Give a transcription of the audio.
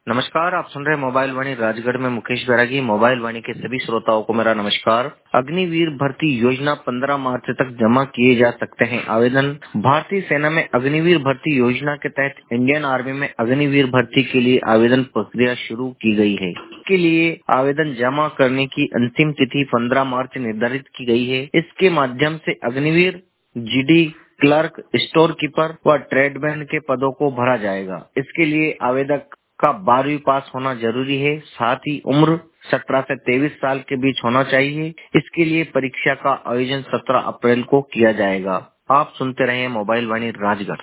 नमस्कार, आप सुन रहे हैं मोबाइल वाणी राजगढ़ में मुकेश बैरागी। मोबाइल वाणी के सभी श्रोताओं को मेरा नमस्कार। अग्निवीर भर्ती योजना 15 मार्च तक जमा किए जा सकते हैं आवेदन। भारतीय सेना में अग्निवीर भर्ती योजना के तहत इंडियन आर्मी में अग्निवीर भर्ती के लिए आवेदन प्रक्रिया शुरू की गई है। इसके लिए आवेदन जमा करने की अंतिम तिथि 15 मार्च निर्धारित की गई है। इसके माध्यम से Agniveer, GD, clerk, store keeper व ट्रेडमैन के पदों को भरा जाएगा। इसके लिए आवेदक का 12वीं पास होना जरूरी है। साथ ही उम्र 17 से 23 साल के बीच होना चाहिए। इसके लिए परीक्षा का आयोजन 17 अप्रैल को किया जाएगा। आप सुनते रहे मोबाइल वाणी राजगढ़।